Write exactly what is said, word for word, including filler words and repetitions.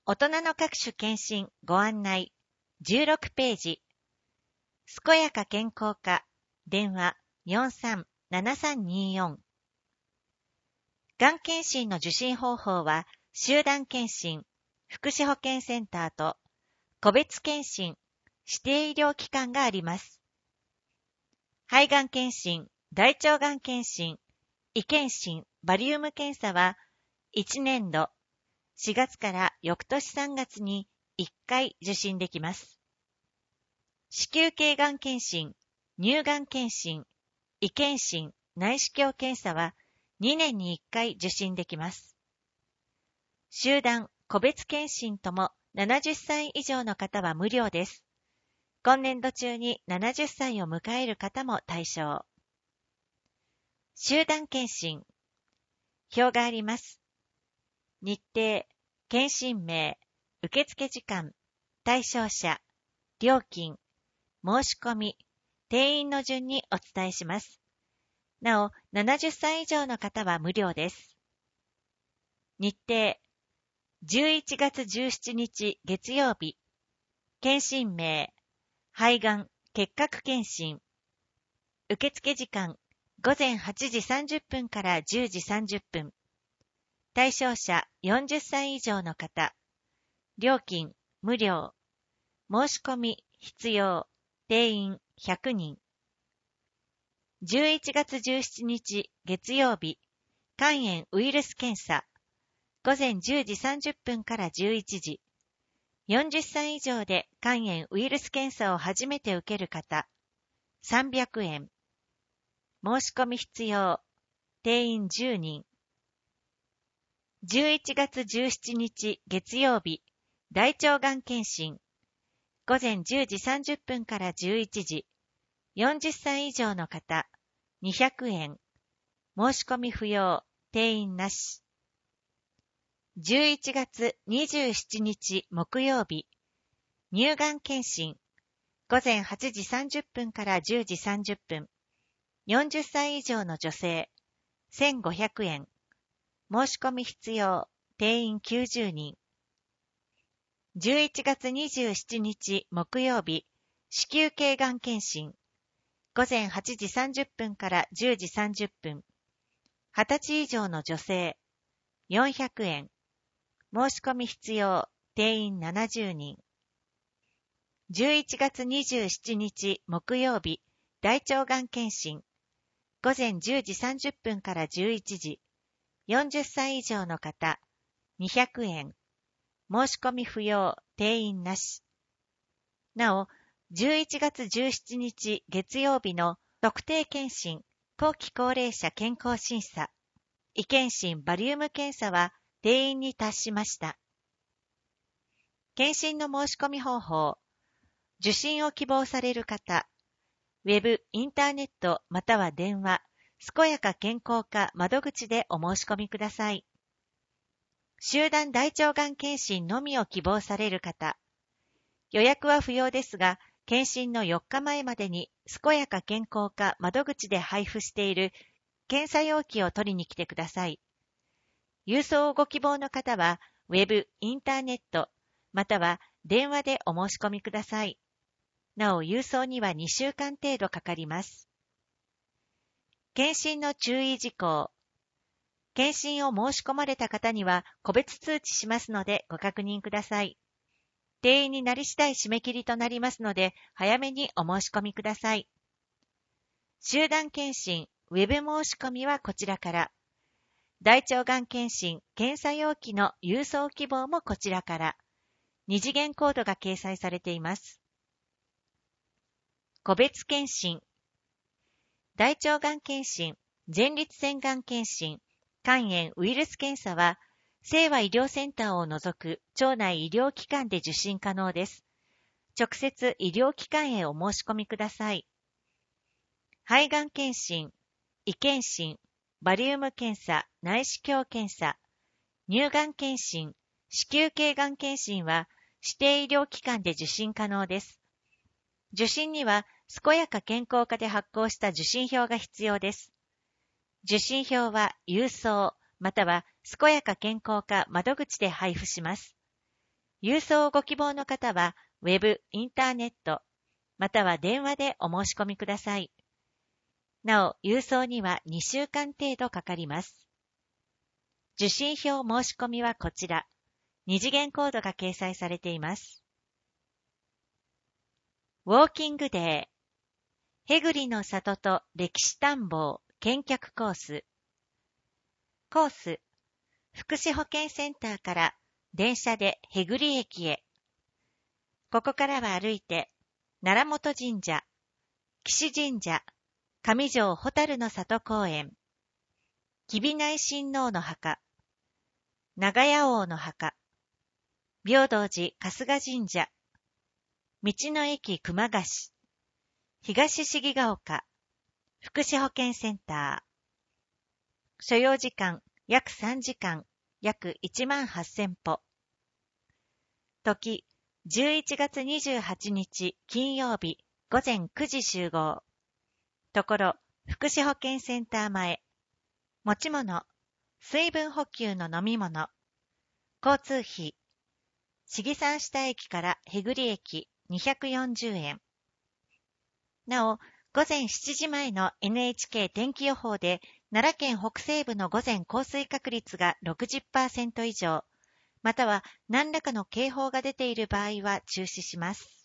大人の各種検診ご案内じゅうろくページ。健やか健康課電話 よんさんななさんによん。がん検診の受診方法は集団検診、福祉保健センターと個別検診、指定医療機関があります。肺がん検診、大腸がん検診、胃検診、バリウム検査はいちねんどしがつから翌年さんがつにいっかい受診できます。子宮頸がん検診、乳がん検診、胃検診、内視鏡検査はにねんにいっかい受診できます。集団、個別検診ともななじゅっさい以上の方は無料です。今年度中にななじゅっさいを迎える方も対象。集団検診。表があります。日程、検診名、受付時間、対象者、料金、申し込み、定員の順にお伝えします。なお、ななじゅっさい以上の方は無料です。日程、じゅういちがつじゅうしちにち月曜日、検診名、肺がん結核検診。受付時間、ごぜんはちじさんじゅっぷんからじゅうじさんじゅっぷん。対象者よんじゅっさい以上の方。料金、無料。申し込み、必要。定員ひゃくにん。じゅういちがつじゅうしちにち月曜日、肝炎ウイルス検査。ごぜんじゅうじさんじゅっぷんからじゅういちじ。よんじゅっさい以上で肝炎ウイルス検査を初めて受ける方。さんびゃくえん。申し込み必要。定員じゅうにん。じゅういちがつじゅうしちにち月曜日、大腸がん検診。ごぜんじゅうじさんじゅっぷんからじゅういちじ。よんじゅっさい以上の方。にひゃくえん。申し込み不要。定員なし。じゅういちがつにじゅうしちにち木曜日、乳がん検診。ごぜんはちじさんじゅっぷんからじゅうじさんじゅっぷん。よんじゅっさい以上の女性。せんごひゃくえん。申し込み必要。定員きゅうじゅうにん。じゅういちがつにじゅうしちにち木曜日、子宮頸がん検診。ごぜんはちじさんじゅっぷんからじゅうじさんじゅっぷん。はたち以上の女性。よんひゃくえん。申し込み必要。定員ななじゅうにん。じゅういちがつにじゅうしちにち木曜日、大腸がん検診。ごぜんじゅうじさんじゅっぷんからじゅういちじ。よんじゅっさい以上の方。にひゃくえん。申し込み不要。定員なし。なお、じゅういちがつじゅうしちにち月曜日の特定健診、後期高齢者健康審査、胃検診バリウム検査は定員に達しました。検診の申し込み方法、受診を希望される方、ウェブ、インターネットまたは電話、健やか健康課窓口でお申し込みください。集団大腸がん検診のみを希望される方、予約は不要ですが、検診のよっかまえまでに健やか健康課窓口で配布している検査容器を取りに来てください。郵送をご希望の方は、ウェブ、インターネット、または電話でお申し込みください。なお、郵送にはにしゅうかん程度かかります。検診の注意事項。検診を申し込まれた方には個別通知しますのでご確認ください。定員になり次第締め切りとなりますので、早めにお申し込みください。集団検診、ウェブ申し込みはこちらから。大腸がん検診、検査容器の郵送希望もこちらから。二次元コードが掲載されています。個別検診。大腸がん検診、前立腺がん検診、肝炎ウイルス検査は、清和医療センターを除く町内医療機関で受診可能です。直接医療機関へお申し込みください。肺がん検診、胃検診、バリウム検査、内視鏡検査、乳がん検診、子宮頸がん検診は指定医療機関で受診可能です。受診には健やか健康課で発行した受診票が必要です。受診票は郵送または健やか健康課窓口で配布します。 郵送をご希望の方は、ウェブ、インターネット、または電話でお申し込みください。なお、郵送にはにしゅうかん程度かかります。受信票申し込みはこちら。二次元コードが掲載されています。ウォーキングデー。へぐりの里と歴史探訪見客コース。コース。福祉保健センターから電車でへぐり駅へ。ここからは歩いて、奈良本神社、岸神社、上条蛍の里公園、吉備内親王の墓、長屋王の墓、平等寺春日神社、道の駅熊ヶ市、東重ヶ丘、福祉保健センター。所要時間約さんじかん、約いちまんはっせんぽ。時、じゅういちがつにじゅうはちにち金曜日午前くじ集合。ところ、福祉保健センター前。持ち物、水分補給の飲み物。交通費。重山下駅からへぐり駅にひゃくよんじゅうえん。なお、午前しちじまえの エヌエイチケー 天気予報で、奈良県北西部の午前降水確率が ろくじゅっパーセント 以上、または何らかの警報が出ている場合は中止します。